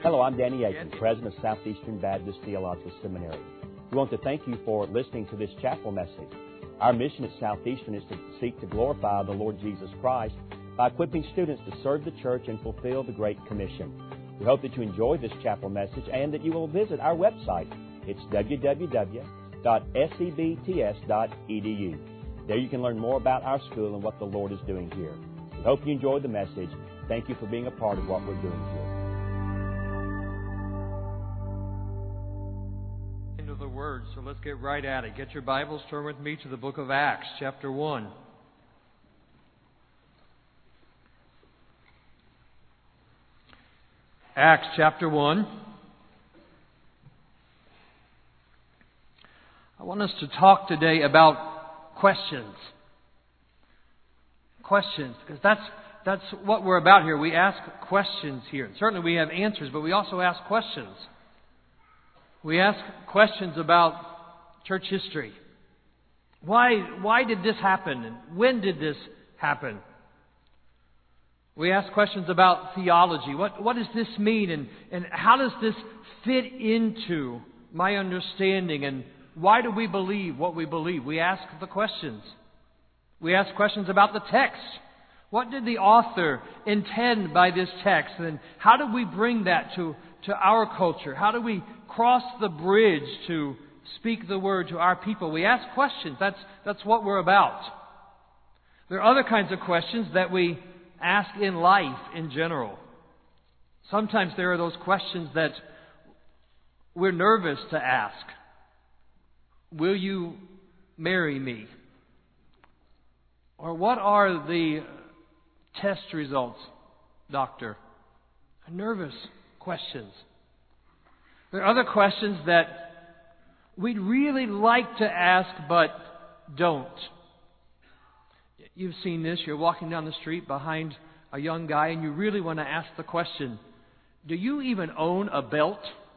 Hello, I'm Danny Aiken, President of Southeastern Baptist Theological Seminary. We want to thank you for listening to this chapel message. Our mission at Southeastern is to seek to glorify the Lord Jesus Christ by equipping students to serve the church and fulfill the Great Commission. We hope that you enjoy this chapel message and that you will visit our website. It's www.sebts.edu. There you can learn more about our school and what the Lord is doing here. We hope you enjoyed the message. Thank you for being a part of what we're doing here. Into the Word, so let's get right at it. Get your Bibles, turn with me to the book of Acts, chapter 1. Acts chapter 1. I want us to talk today about questions. Questions, because that's what we're about here. We ask questions here. Certainly we have answers, but we also ask questions. We ask questions about church history. Why did this happen? And when did this happen? We ask questions about theology. What does this mean? And how does this fit into my understanding? And why do we believe what we believe? We ask the questions. We ask questions about the text. What did the author intend by this text? And how do we bring that to our culture? How do we cross the bridge to speak the word to our people? We ask questions. That's what we're about. There are other kinds of questions that we ask in life in general. Sometimes there are those questions that we're nervous to ask. Will you marry me? Or what are the test results, doctor? Nervous questions. There are other questions that we'd really like to ask but don't. You've seen this. You're walking down the street behind a young guy and you really want to ask the question, do you even own a belt?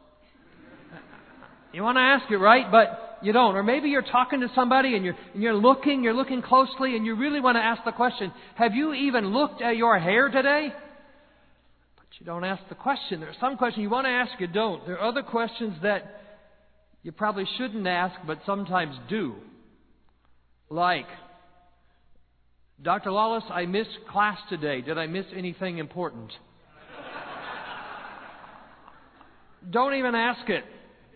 You want to ask it, right? But you don't. Or maybe you're talking to somebody and you're looking closely and you really want to ask the question, have you even looked at your hair today? But you don't ask the question. There are some questions you want to ask, you don't. There are other questions that you probably shouldn't ask but sometimes do. Like, Dr. Lawless, I missed class today. Did I miss anything important? Don't even ask it.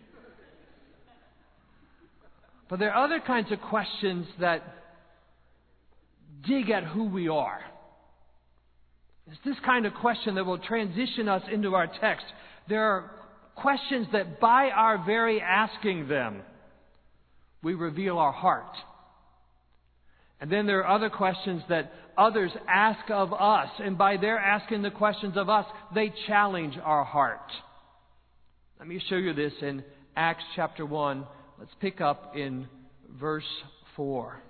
But there are other kinds of questions that dig at who we are. It's this kind of question that will transition us into our text. There are questions that by our very asking them, we reveal our heart. And then there are other questions that others ask of us, and by their asking the questions of us, they challenge our heart. Let me show you this in Acts chapter 1. Let's pick up in verse 4.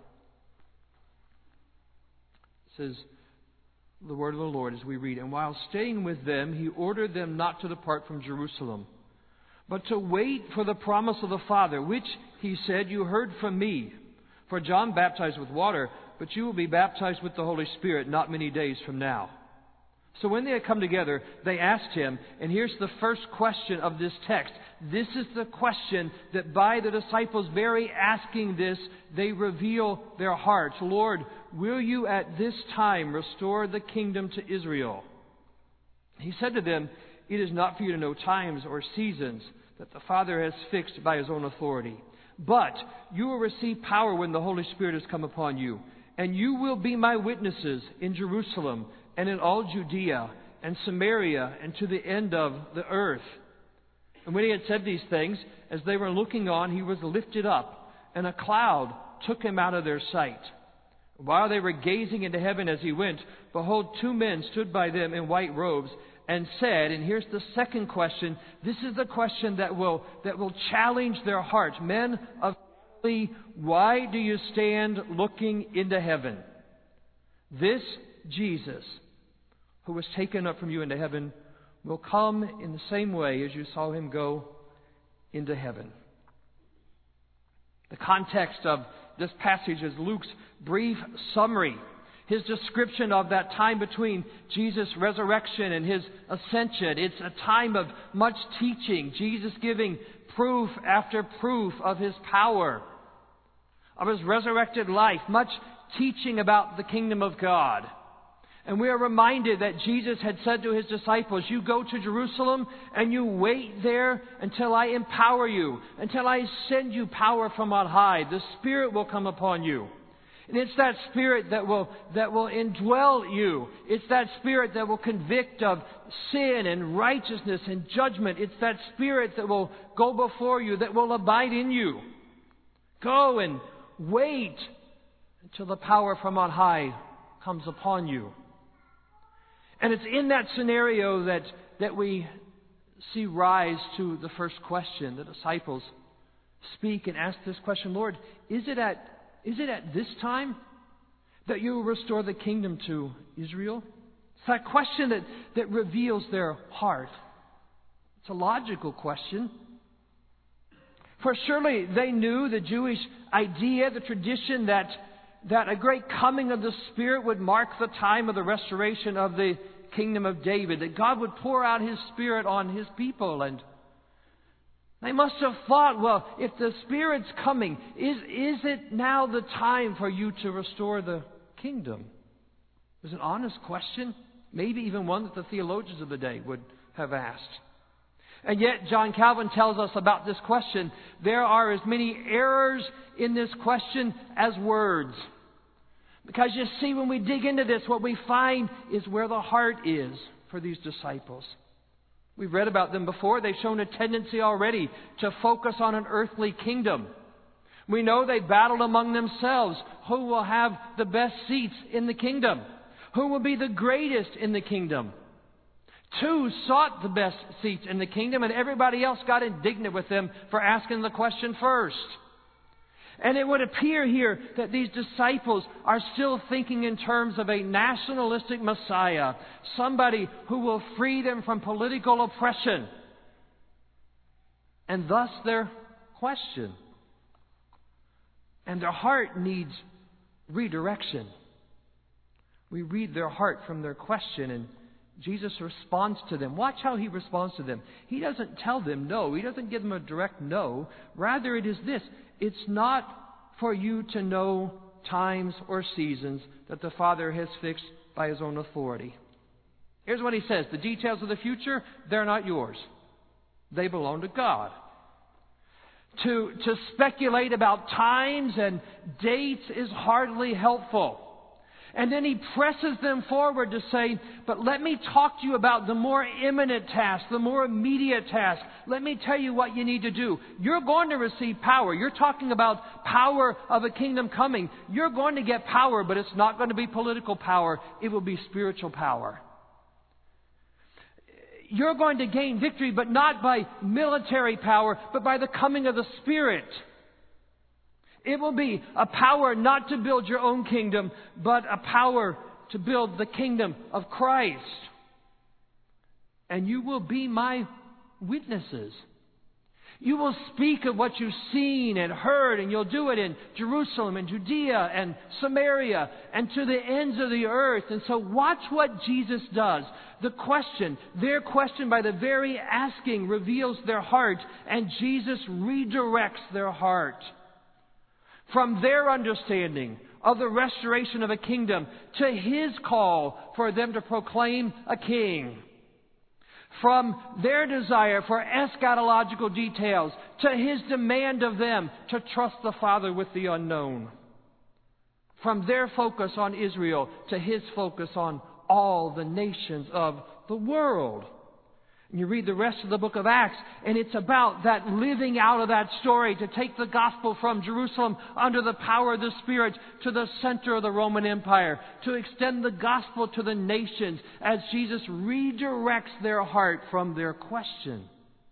It says, the word of the Lord as we read, and while staying with them, he ordered them not to depart from Jerusalem, but to wait for the promise of the Father, which, he said, you heard from me. For John baptized with water, but you will be baptized with the Holy Spirit not many days from now. So when they had come together, they asked him, and here's the first question of this text. This is the question that by the disciples' very asking this, they reveal their hearts. Lord, will you at this time restore the kingdom to Israel? He said to them, it is not for you to know times or seasons that the Father has fixed by his own authority. But you will receive power when the Holy Spirit has come upon you, and you will be my witnesses in Jerusalem and in all Judea and Samaria and to the end of the earth. And when he had said these things, as they were looking on, he was lifted up, and a cloud took him out of their sight. While they were gazing into heaven as he went, behold, 2 men stood by them in white robes, and said, and here's the second question, this is the question that will challenge their hearts. Men of Galilee, why do you stand looking into heaven? This Jesus, who was taken up from you into heaven, will come in the same way as you saw him go into heaven. The context of this passage is Luke's brief summary. his description of that time between Jesus' resurrection and his ascension. It's a time of much teaching, Jesus giving proof after proof of his power, of his resurrected life, much teaching about the kingdom of God. And we are reminded that Jesus had said to his disciples, you go to Jerusalem and you wait there until I empower you, until I send you power from on high. The Spirit will come upon you. And it's that Spirit that will indwell you. It's that Spirit that will convict of sin and righteousness and judgment. It's that Spirit that will go before you, that will abide in you. Go and wait until the power from on high comes upon you. And it's in that scenario that we see rise to the first question. The disciples speak and ask this question, Lord, is it at this time that you will restore the kingdom to Israel? It's that question that reveals their heart. It's a logical question. For surely they knew the Jewish idea, the tradition that a great coming of the Spirit would mark the time of the restoration of the kingdom of David, that God would pour out his Spirit on his people. And they must have thought, well, if the Spirit's coming, is it now the time for you to restore the kingdom? It was an honest question, maybe even one that the theologians of the day would have asked. And yet, John Calvin tells us about this question, there are as many errors in this question as words. Because you see, when we dig into this, what we find is where the heart is for these disciples. We've read about them before. They've shown a tendency already to focus on an earthly kingdom. We know they battled among themselves. Who will have the best seats in the kingdom? Who will be the greatest in the kingdom? Two sought the best seats in the kingdom, and everybody else got indignant with them for asking the question first. And it would appear here that these disciples are still thinking in terms of a nationalistic Messiah, somebody who will free them from political oppression. And thus their question. And their heart needs redirection. We read their heart from their question, and Jesus responds to them. Watch how he responds to them. He doesn't tell them no. He doesn't give them a direct no. Rather, it is this. It's not for you to know times or seasons that the Father has fixed by his own authority. Here's what he says. The details of the future, they're not yours. They belong to God. To speculate about times and dates is hardly helpful. And then he presses them forward to say, but let me talk to you about the more imminent task, the more immediate task. Let me tell you what you need to do. You're going to receive power. You're talking about power of a kingdom coming. You're going to get power, but it's not going to be political power. It will be spiritual power. You're going to gain victory, but not by military power, but by the coming of the Spirit. It will be a power not to build your own kingdom, but a power to build the kingdom of Christ. And you will be my witnesses. You will speak of what you've seen and heard, and you'll do it in Jerusalem and Judea and Samaria and to the ends of the earth. And so watch what Jesus does. Their question by the very asking reveals their heart, and Jesus redirects their heart. From their understanding of the restoration of a kingdom to his call for them to proclaim a king. From their desire for eschatological details to his demand of them to trust the Father with the unknown. From their focus on Israel to his focus on all the nations of the world. And you read the rest of the book of Acts, and it's about that living out of that story to take the gospel from Jerusalem under the power of the Spirit to the center of the Roman Empire, to extend the gospel to the nations as Jesus redirects their heart from their question.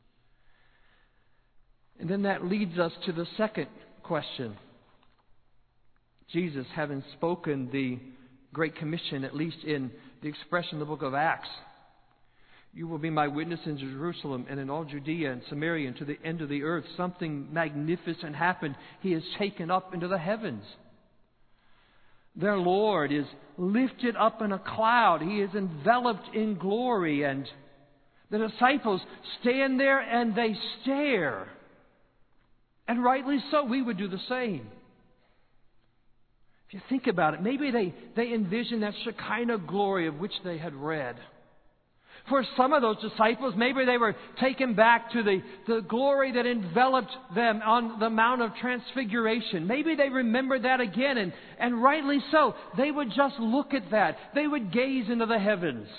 And then that leads us to the second question. Jesus, having spoken the Great Commission, at least in the expression of the book of Acts, you will be my witness in Jerusalem and in all Judea and Samaria and to the end of the earth. Something magnificent happened. He is taken up into the heavens. Their Lord is lifted up in a cloud. He is enveloped in glory. And the disciples stand there and they stare. And rightly so, we would do the same. If you think about it, maybe they envision that Shekinah glory of which they had read. For some of those disciples, maybe they were taken back to the glory that enveloped them on the Mount of Transfiguration. Maybe they remembered that again, and rightly so. They would just look at that. They would gaze into the heavens.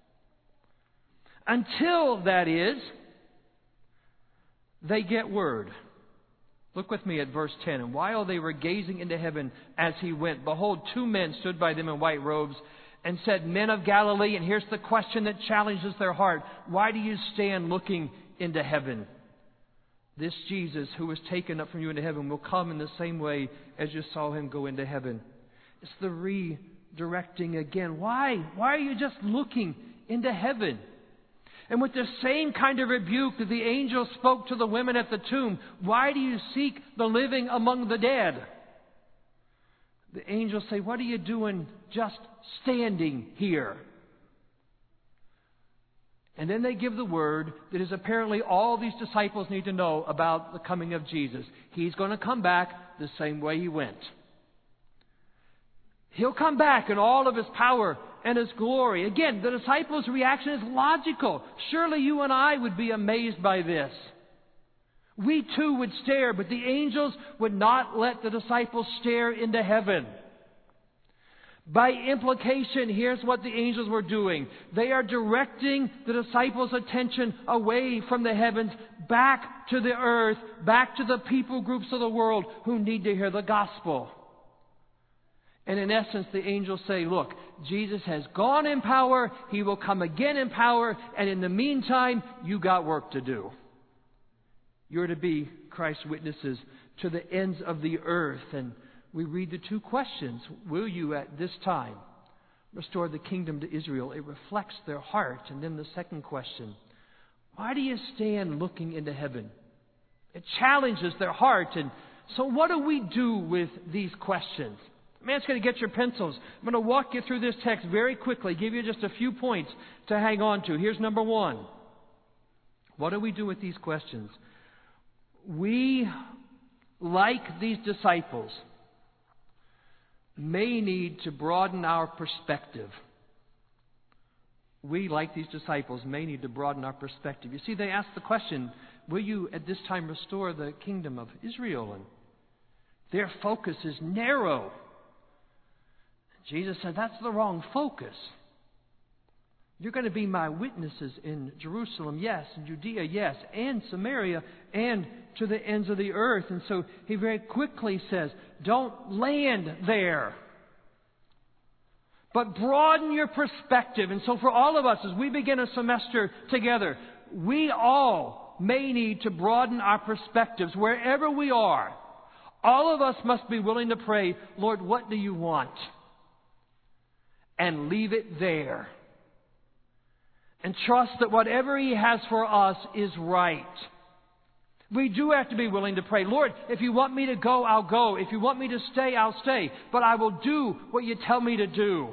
Until, that is, they get word. Look with me at verse 10. And while they were gazing into heaven as he went, behold, 2 men stood by them in white robes, and said, Men of Galilee, and here's the question that challenges their heart. Why do you stand looking into heaven? This Jesus who was taken up from you into heaven will come in the same way as you saw him go into heaven. It's the redirecting again. Why? Why are you just looking into heaven? And with the same kind of rebuke that the angel spoke to the women at the tomb, why do you seek the living among the dead? The angels say, what are you doing just standing here? And then they give the word that is apparently all these disciples need to know about the coming of Jesus. He's going to come back the same way he went. He'll come back in all of his power and his glory. Again, the disciples' reaction is logical. Surely you and I would be amazed by this. We too would stare, but the angels would not let the disciples stare into heaven. By implication, here's what the angels were doing. They are directing the disciples' attention away from the heavens, back to the earth, back to the people groups of the world who need to hear the gospel. And in essence, the angels say, look, Jesus has gone in power, he will come again in power, and in the meantime, you got work to do. You're to be Christ's witnesses to the ends of the earth. And we read the 2 questions. Will you at this time restore the kingdom to Israel? It reflects their heart. And then the second question, why do you stand looking into heaven? It challenges their heart. And so what do we do with these questions? Man's going to get your pencils. I'm going to walk you through this text very quickly, give you just a few points to hang on to. Here's number 1. What do we do with these questions? We, like these disciples, may need to broaden our perspective. We, like these disciples, may need to broaden our perspective. You see, they asked the question, will you at this time restore the kingdom of Israel? And their focus is narrow. Jesus said, that's the wrong focus. You're going to be my witnesses in Jerusalem, yes, in Judea, yes, and Samaria, and to the ends of the earth. And so he very quickly says, don't land there, but broaden your perspective. And so for all of us, as we begin a semester together, we all may need to broaden our perspectives wherever we are. All of us must be willing to pray, Lord, what do you want? And leave it there. And trust that whatever he has for us is right. We do have to be willing to pray, Lord, if you want me to go, I'll go. If you want me to stay, I'll stay. But I will do what you tell me to do.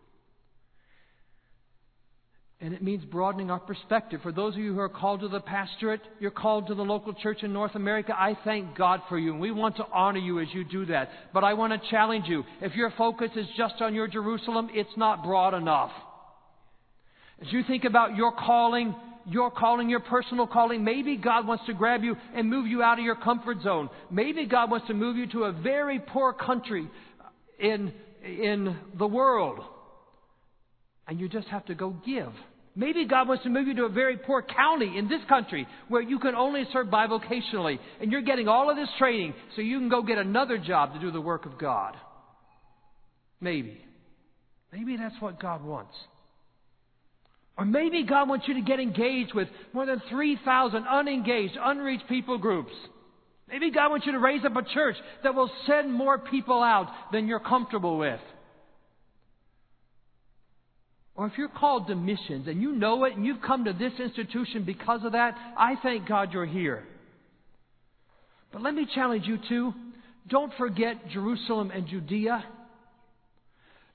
And it means broadening our perspective. For those of you who are called to the pastorate, you're called to the local church in North America, I thank God for you. And we want to honor you as you do that. But I want to challenge you. If your focus is just on your Jerusalem, it's not broad enough. As you think about your calling, your personal calling, maybe God wants to grab you and move you out of your comfort zone. Maybe God wants to move you to a very poor country in the world. And you just have to go give. Maybe God wants to move you to a very poor county in this country where you can only serve bivocationally. And you're getting all of this training so you can go get another job to do the work of God. Maybe. Maybe that's what God wants. Or maybe God wants you to get engaged with more than 3,000 unengaged, unreached people groups. Maybe God wants you to raise up a church that will send more people out than you're comfortable with. Or if you're called to missions and you know it and you've come to this institution because of that, I thank God you're here. But let me challenge you too. Don't forget Jerusalem and Judea.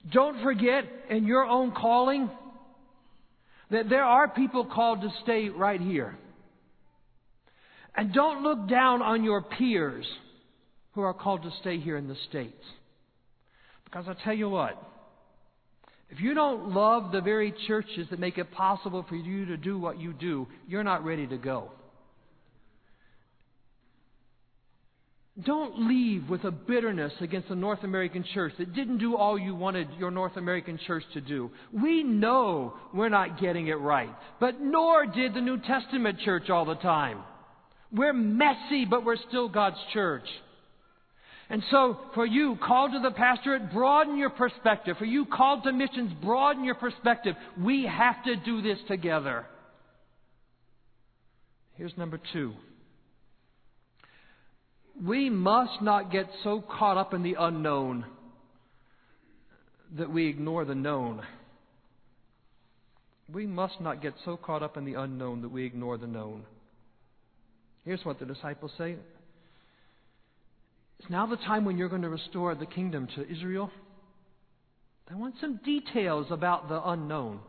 Don't forget in your own calling that there are people called to stay right here. And don't look down on your peers who are called to stay here in the States. Because I'll tell you what, if you don't love the very churches that make it possible for you to do what you do, you're not ready to go. Don't leave with a bitterness against the North American church that didn't do all you wanted your North American church to do. We know we're not getting it right, but nor did the New Testament church all the time. We're messy, but we're still God's church. And so, for you called to the pastorate, broaden your perspective. For you called to missions, broaden your perspective. We have to do this together. Here's number 2. We must not get so caught up in the unknown that we ignore the known. We must not get so caught up in the unknown that we ignore the known. Here's what the disciples say. It's now the time when you're going to restore the kingdom to Israel. They want some details about the unknown.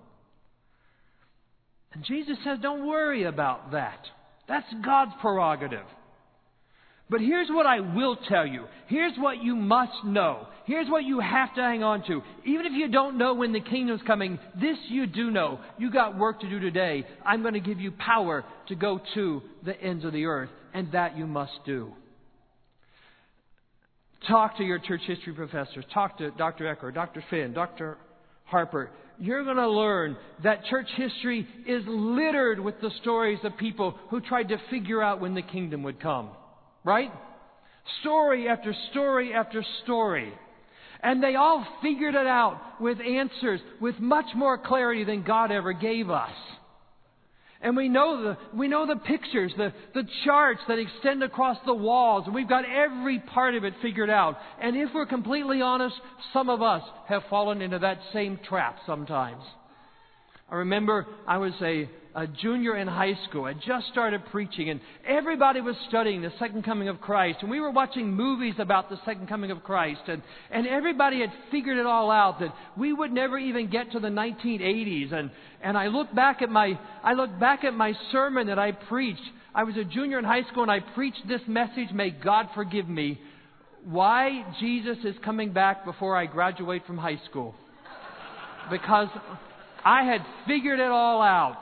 And Jesus says, don't worry about that. That's God's prerogative. But here's what I will tell you. Here's what you must know. Here's what you have to hang on to. Even if you don't know when the kingdom's coming, this you do know. You got work to do today. I'm going to give you power to go to the ends of the earth. And that you must do. Talk to your church history professors. Talk to Dr. Ecker, Dr. Finn, Dr. Harper. You're going to learn that church history is littered with the stories of people who tried to figure out when the kingdom would come. Right? Story after story after story. And they all figured it out with answers with much more clarity than God ever gave us. And we know the pictures, the charts that extend across the walls. And we've got every part of it figured out. And if we're completely honest, some of us have fallen into that same trap sometimes. I remember I was a junior in high school. I just started preaching, and everybody was studying the second coming of Christ. And we were watching movies about the second coming of Christ. And everybody had figured it all out, that we would never even get to the 1980s. And I look back at my sermon that I preached. I was a junior in high school, and I preached this message, may God forgive me, why Jesus is coming back before I graduate from high school. Because I had figured it all out.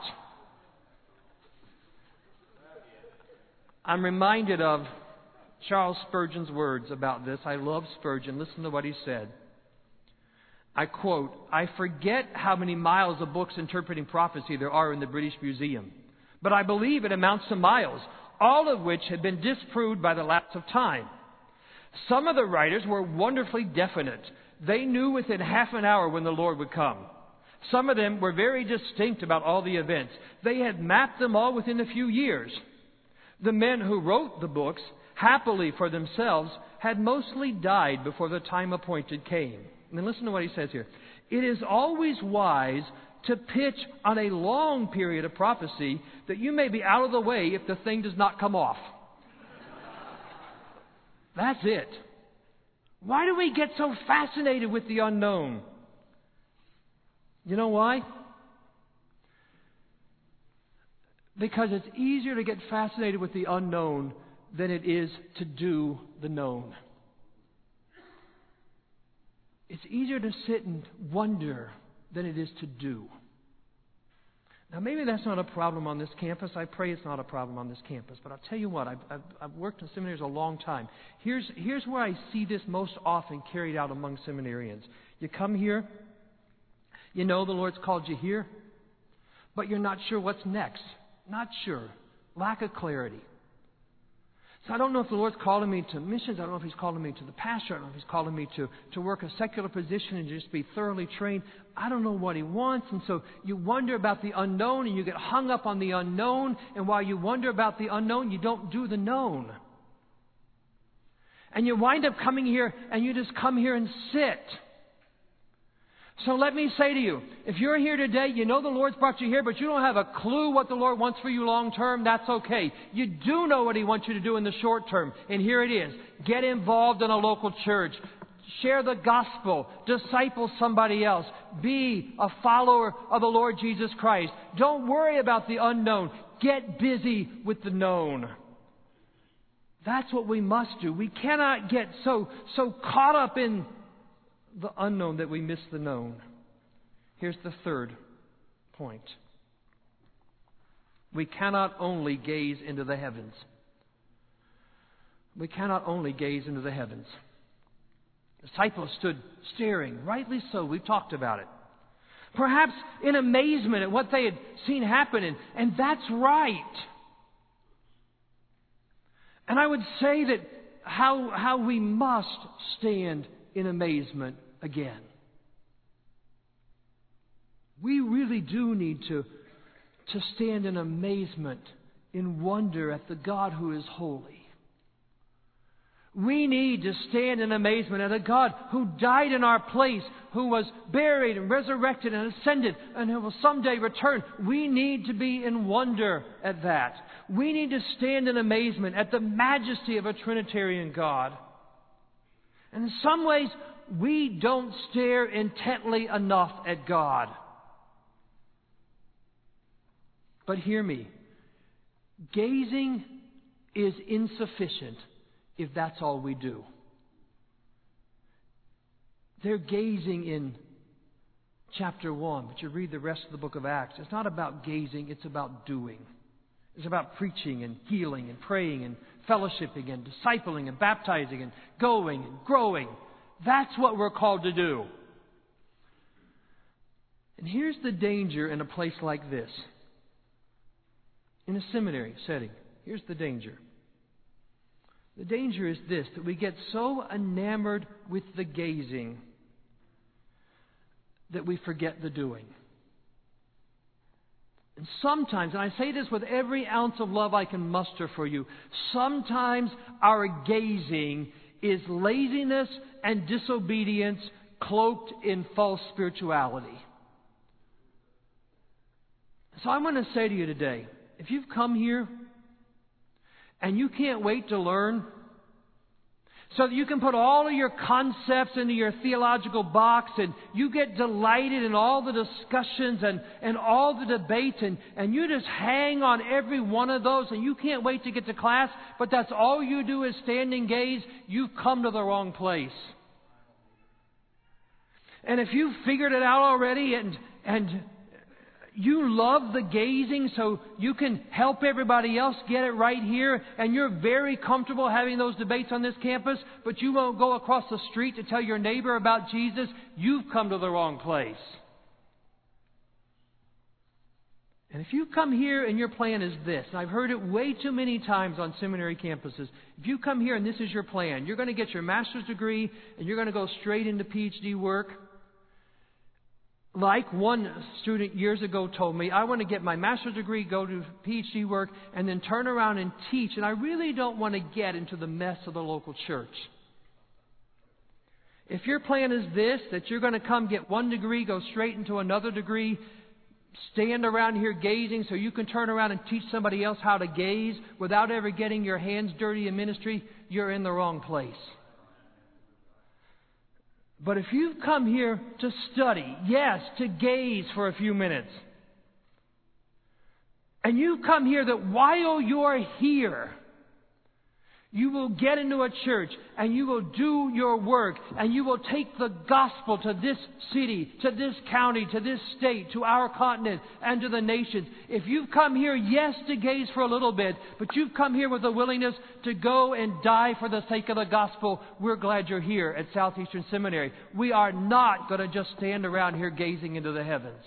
I'm reminded of Charles Spurgeon's words about this. I love Spurgeon. Listen to what he said. I quote, "I forget how many miles of books interpreting prophecy there are in the British Museum, but I believe it amounts to miles, all of which have been disproved by the lapse of time. Some of the writers were wonderfully definite. They knew within half an hour when the Lord would come. Some of them were very distinct about all the events. They had mapped them all within a few years. The men who wrote the books, happily for themselves, had mostly died before the time appointed came." And then listen to what he says here. "It is always wise to pitch on a long period of prophecy that you may be out of the way if the thing does not come off." That's it. Why do we get so fascinated with the unknown? You know why? Because it's easier to get fascinated with the unknown than it is to do the known. It's easier to sit and wonder than it is to do. Now, maybe that's not a problem on this campus. I pray it's not a problem on this campus. But I'll tell you what, I've worked in seminaries a long time. Here's where I see this most often carried out among seminarians. You come here, you know the Lord's called you here, but you're not sure what's next. Not sure. Lack of clarity. So I don't know if the Lord's calling me to missions. I don't know if He's calling me to the pastor. I don't know if He's calling me to work a secular position and just be thoroughly trained. I don't know what He wants. And so you wonder about the unknown and you get hung up on the unknown. And while you wonder about the unknown, you don't do the known. And you wind up coming here and you just come here and sit. So let me say to you, if you're here today, you know the Lord's brought you here, but you don't have a clue what the Lord wants for you long term, that's okay. You do know what He wants you to do in the short term, and here it is. Get involved in a local church. Share the gospel. Disciple somebody else. Be a follower of the Lord Jesus Christ. Don't worry about the unknown. Get busy with the known. That's what we must do. We cannot get so caught up in the unknown that we miss the known. Here's the third point. We cannot only gaze into the heavens. We cannot only gaze into the heavens. The disciples stood staring, rightly so. We've talked about it. Perhaps in amazement at what they had seen happen, and that's right. And I would say that how we must stand in amazement again. We really do need to stand in amazement, in wonder at the God who is holy. We need to stand in amazement at a God who died in our place, who was buried and resurrected and ascended, and who will someday return. We need to be in wonder at that. We need to stand in amazement at the majesty of a Trinitarian God. And in some ways, we don't stare intently enough at God. But hear me. Gazing is insufficient if that's all we do. They're gazing in chapter 1, but you read the rest of the book of Acts. It's not about gazing, it's about doing. It's about preaching and healing and praying and fellowshipping and discipling and baptizing and going and growing. That's what we're called to do. And here's the danger in a place like this. In a seminary setting, here's the danger. The danger is this, that we get so enamored with the gazing that we forget the doing. And sometimes, and I say this with every ounce of love I can muster for you, sometimes our gazing is laziness and disobedience cloaked in false spirituality. So I'm going to say to you today, if you've come here and you can't wait to learn, so that you can put all of your concepts into your theological box and you get delighted in all the discussions and all the debates and you just hang on every one of those and you can't wait to get to class, but that's all you do is stand and gaze, you've come to the wrong place. And if you've figured it out already and you love the gazing so you can help everybody else get it right here, and you're very comfortable having those debates on this campus, but you won't go across the street to tell your neighbor about Jesus, you've come to the wrong place. And if you come here and your plan is this, and I've heard it way too many times on seminary campuses, if you come here and this is your plan, you're going to get your master's degree and you're going to go straight into PhD work. Like one student years ago told me, I want to get my master's degree, go to PhD work, and then turn around and teach. And I really don't want to get into the mess of the local church. If your plan is this, that you're going to come get one degree, go straight into another degree, stand around here gazing so you can turn around and teach somebody else how to gaze without ever getting your hands dirty in ministry, you're in the wrong place. But if you've come here to study, yes, to gaze for a few minutes, and you come here that while you're here, you will get into a church and you will do your work and you will take the gospel to this city, to this county, to this state, to our continent, and to the nations. If you've come here, yes, to gaze for a little bit, but you've come here with a willingness to go and die for the sake of the gospel, we're glad you're here at Southeastern Seminary. We are not going to just stand around here gazing into the heavens.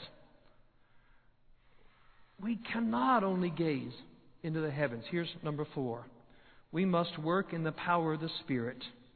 We cannot only gaze into the heavens. Here's number 4. We must work in the power of the Spirit.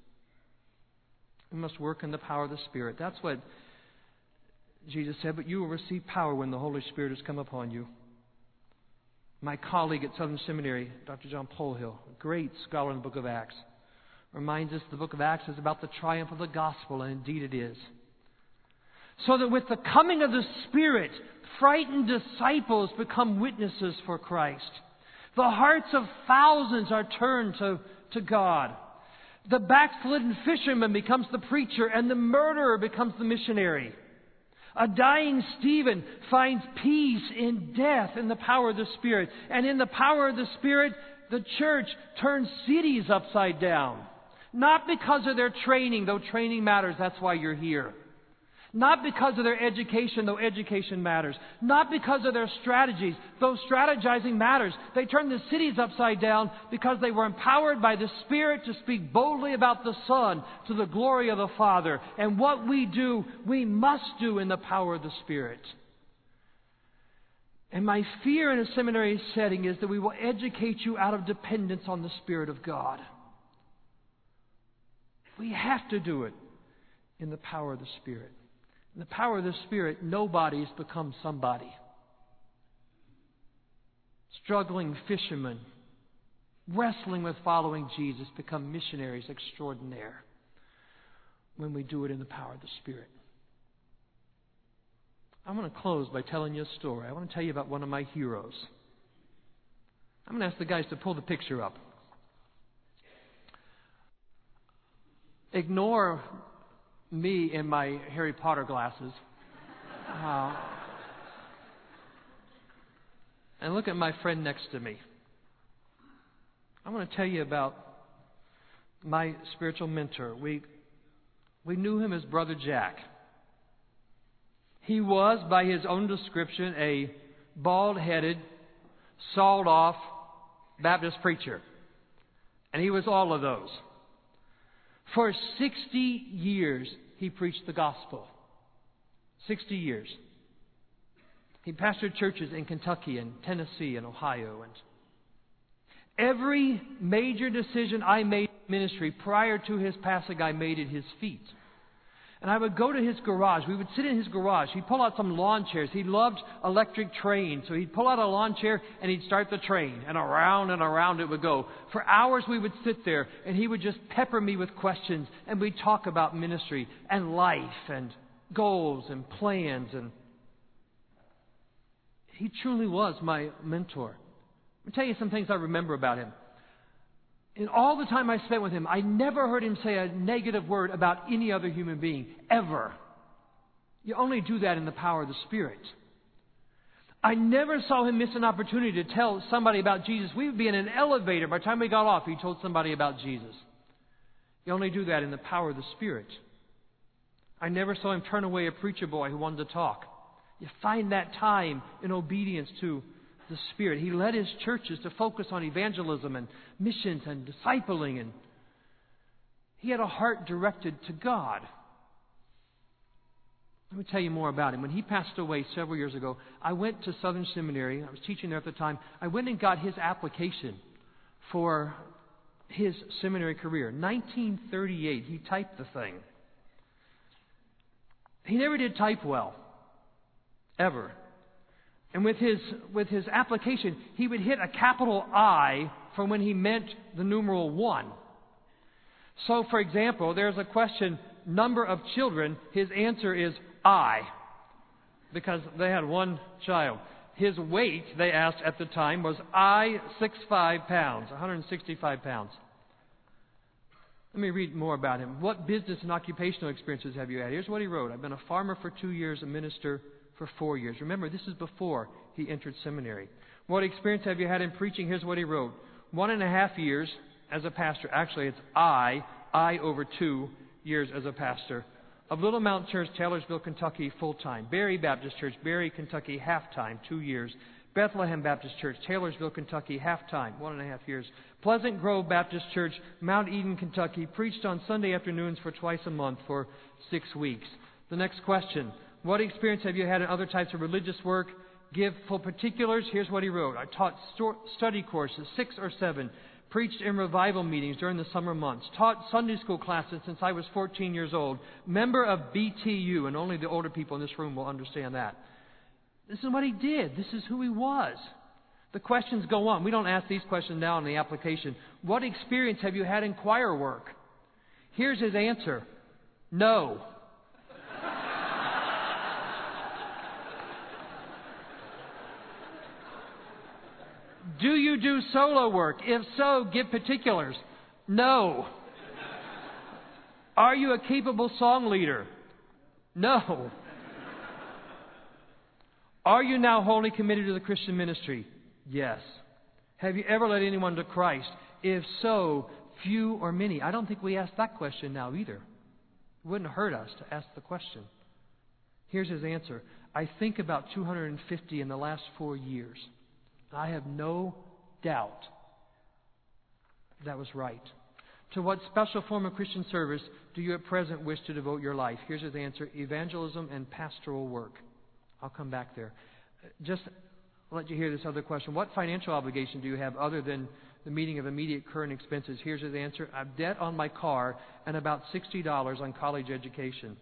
We must work in the power of the Spirit. That's what Jesus said, but you will receive power when the Holy Spirit has come upon you. My colleague at Southern Seminary, Dr. John Polhill, a great scholar in the book of Acts, reminds us the book of Acts is about the triumph of the gospel, and indeed it is. So that with the coming of the Spirit, frightened disciples become witnesses for Christ. The hearts of thousands are turned to God. The backslidden fisherman becomes the preacher, and the murderer becomes the missionary. A dying Stephen finds peace in death in the power of the Spirit. And in the power of the Spirit, the church turns cities upside down. Not because of their training, though training matters, that's why you're here. Not because of their education, though education matters. Not because of their strategies, though strategizing matters. They turned the cities upside down because they were empowered by the Spirit to speak boldly about the Son to the glory of the Father. And what we do, we must do in the power of the Spirit. And my fear in a seminary setting is that we will educate you out of dependence on the Spirit of God. We have to do it in the power of the Spirit. In the power of the Spirit, nobody's become somebody. Struggling fishermen, wrestling with following Jesus, become missionaries extraordinaire when we do it in the power of the Spirit. I'm going to close by telling you a story. I want to tell you about one of my heroes. I'm going to ask the guys to pull the picture up. Ignore me in my Harry Potter glasses. And look at my friend next to me. I want to tell you about my spiritual mentor. We knew him as Brother Jack. He was, by his own description, a bald-headed, sawed-off Baptist preacher. And he was all of those. For 60 years, he preached the gospel. 60 years. He pastored churches in Kentucky and Tennessee and Ohio. And every major decision I made in ministry prior to his passing, I made at his feet. And I would go to his garage. We would sit in his garage. He'd pull out some lawn chairs. He loved electric trains. So he'd pull out a lawn chair and he'd start the train. And around it would go. For hours we would sit there and he would just pepper me with questions. And we'd talk about ministry and life and goals and plans. And he truly was my mentor. Let me tell you some things I remember about him. In all the time I spent with him, I never heard him say a negative word about any other human being, ever. You only do that in the power of the Spirit. I never saw him miss an opportunity to tell somebody about Jesus. We would be in an elevator. By the time we got off, he told somebody about Jesus. You only do that in the power of the Spirit. I never saw him turn away a preacher boy who wanted to talk. You find that time in obedience to the Spirit. He led his churches to focus on evangelism and missions and discipling, and he had a heart directed to God. Let me tell you more about him. When he passed away several years ago, I went to Southern Seminary. I was teaching there at the time. I went and got his application for his seminary career. 1938, he typed the thing. He never did type well, ever. And with his application, he would hit a capital I for when he meant the numeral 1. So, for example, there's a question, number of children. His answer is I, because they had one child. His weight, they asked at the time, was 65 pounds, 165 pounds. Let me read more about him. What business and occupational experiences have you had? Here's what he wrote. I've been a farmer for 2 years, a minister for 4 years. Remember, this is before he entered seminary. What experience have you had in preaching? Here's what he wrote. 1.5 years as a pastor. Actually, it's I over 2 years as a pastor. Of Little Mount Church, Taylorsville, Kentucky, full-time. Berry Baptist Church, Berry, Kentucky, half-time, 2 years. Bethlehem Baptist Church, Taylorsville, Kentucky, half-time, 1.5 years. Pleasant Grove Baptist Church, Mount Eden, Kentucky, preached on Sunday afternoons for twice a month for 6 weeks. The next question. What experience have you had in other types of religious work? Give full particulars. Here's what he wrote. I taught study courses, 6 or 7. Preached in revival meetings during the summer months. Taught Sunday school classes since I was 14 years old. Member of BTU, and only the older people in this room will understand that. This is what he did. This is who he was. The questions go on. We don't ask these questions now in the application. What experience have you had in choir work? Here's his answer. No. Do you do solo work? If so, give particulars. No. Are you a capable song leader? No. Are you now wholly committed to the Christian ministry? Yes. Have you ever led anyone to Christ? If so, few or many? I don't think we ask that question now either. It wouldn't hurt us to ask the question. Here's his answer. I think about 250 in the last 4 years. I have no doubt that was right. To what special form of Christian service do you at present wish to devote your life? Here's his answer. Evangelism and pastoral work. I'll come back there. Just let you hear this other question. What financial obligation do you have other than the meeting of immediate current expenses? Here's his answer. I have debt on my car and about $60 on college education.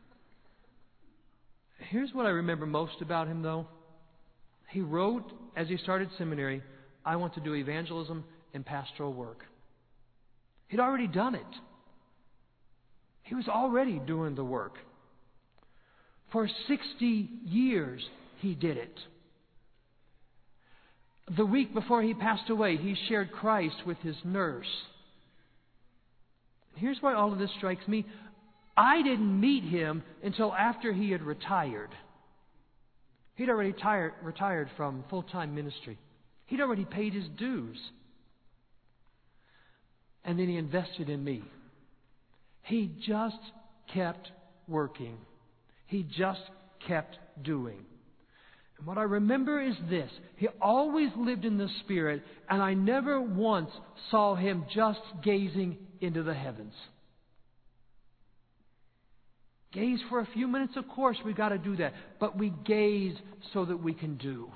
Here's what I remember most about him, though. He wrote, as he started seminary, I want to do evangelism and pastoral work. He'd already done it. He was already doing the work. For 60 years, he did it. The week before he passed away, he shared Christ with his nurse. Here's why all of this strikes me. I didn't meet him until after he had retired. He'd already retired from full-time ministry. He'd already paid his dues. And then he invested in me. He just kept working. He just kept doing. And what I remember is this. He always lived in the Spirit, and I never once saw him just gazing into the heavens. Gaze for a few minutes, of course, we've got to do that. But we gaze so that we can do.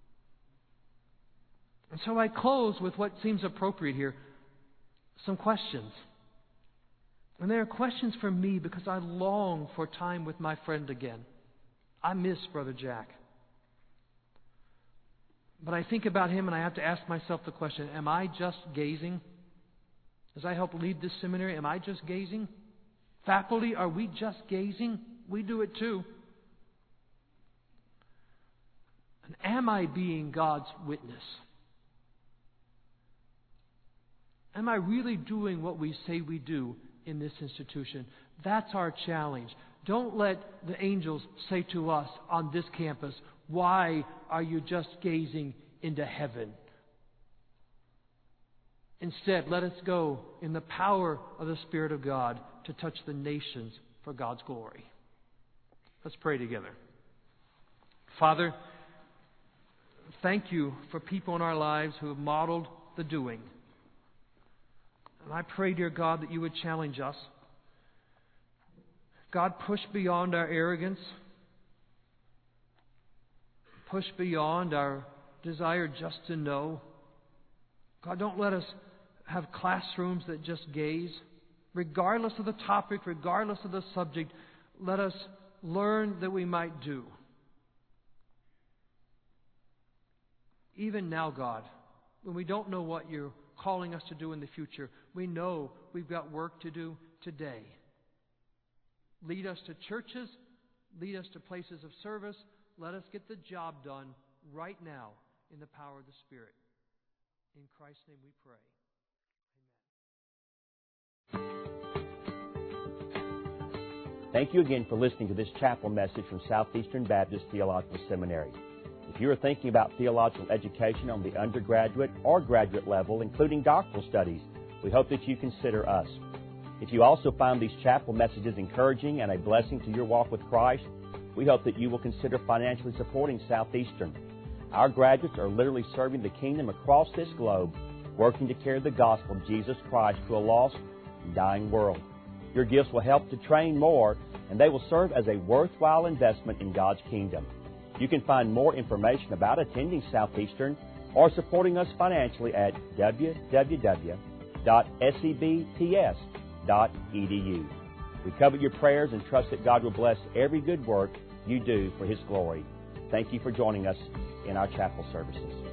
And so I close with what seems appropriate here. Some questions. And they are questions for me because I long for time with my friend again. I miss Brother Jack. But I think about him and I have to ask myself the question, am I just gazing? As I help lead this seminary, am I just gazing? Faculty, are we just gazing? We do it too. And am I being God's witness? Am I really doing what we say we do in this institution? That's our challenge. Don't let the angels say to us on this campus, why are you just gazing into heaven? Instead, let us go in the power of the Spirit of God to touch the nations for God's glory. Let's pray together. Father, thank you for people in our lives who have modeled the doing. And I pray, dear God, that you would challenge us. God, push beyond our arrogance. Push beyond our desire just to know. God, don't let us have classrooms that just gaze. Regardless of the topic, regardless of the subject, let us learn that we might do. Even now, God, when we don't know what you're calling us to do in the future, we know we've got work to do today. Lead us to churches, lead us to places of service. Let us get the job done right now in the power of the Spirit. In Christ's name we pray. Thank you again for listening to this chapel message from Southeastern Baptist Theological Seminary. If you are thinking about theological education on the undergraduate or graduate level, including doctoral studies, we hope that you consider us. If you also find these chapel messages encouraging and a blessing to your walk with Christ, we hope that you will consider financially supporting Southeastern. Our graduates are literally serving the kingdom across this globe, working to carry the gospel of Jesus Christ to a lost and dying world. Your gifts will help to train more, and they will serve as a worthwhile investment in God's kingdom. You can find more information about attending Southeastern or supporting us financially at www.sebts.edu. We covet your prayers and trust that God will bless every good work you do for His glory. Thank you for joining us in our chapel services.